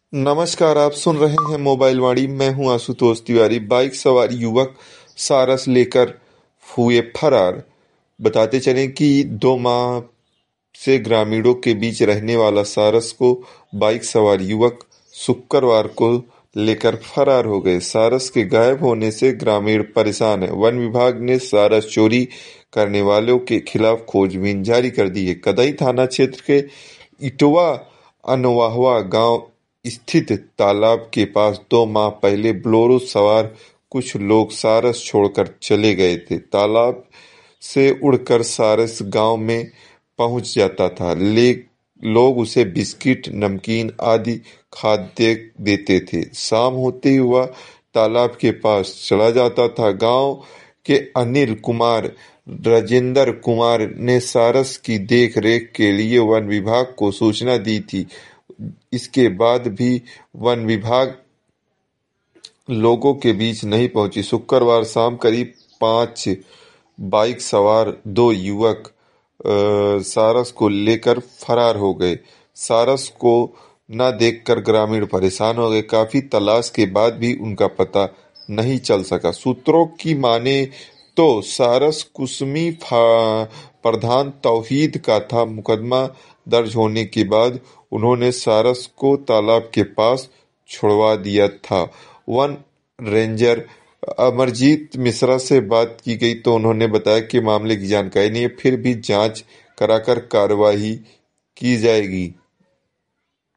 नमस्कार, आप सुन रहे हैं मोबाइल वाणी। मैं हूं आशुतोष तिवारी। बाइक सवार युवक सारस लेकर हुए फरार। बताते चलें कि 2 माह से ग्रामीणों के बीच रहने वाला सारस को बाइक सवार युवक शुक्रवार को लेकर फरार हो गए। सारस के गायब होने से ग्रामीण परेशान है। वन विभाग ने सारस चोरी करने वालों के खिलाफ खोजबीन जारी कर दी है। कदई थाना क्षेत्र के इटवा अनवाहवा गांव स्थित तालाब के पास 2 माह पहले बोलेरो सवार कुछ लोग सारस छोड़कर चले गए थे। तालाब से उड़कर सारस गांव में पहुंच जाता था। लोग उसे बिस्किट, नमकीन आदि खाद्य देते थे। शाम होते ही वह तालाब के पास चला जाता था। गांव के अनिल कुमार, राजेंद्र कुमार ने सारस की देख रेख के लिए वन विभाग को सूचना दी थी। इसके बाद भी वन विभाग लोगों के बीच नहीं पहुंची। शुक्रवार शाम करीब 5 बाइक सवार 2 युवक सारस को लेकर फरार हो गए। सारस को न देखकर ग्रामीण परेशान हो गए। काफी तलाश के बाद भी उनका पता नहीं चल सका। सूत्रों की माने तो सारस कुसमी प्रधान तौहीद का था। मुकदमा दर्ज होने के बाद उन्होंने सारस को तालाब के पास छुड़वा दिया था। वन रेंजर अमरजीत मिश्रा से बात की गई तो उन्होंने बताया कि मामले की जानकारी नहीं है, फिर भी जांच कराकर कार्रवाई की जाएगी।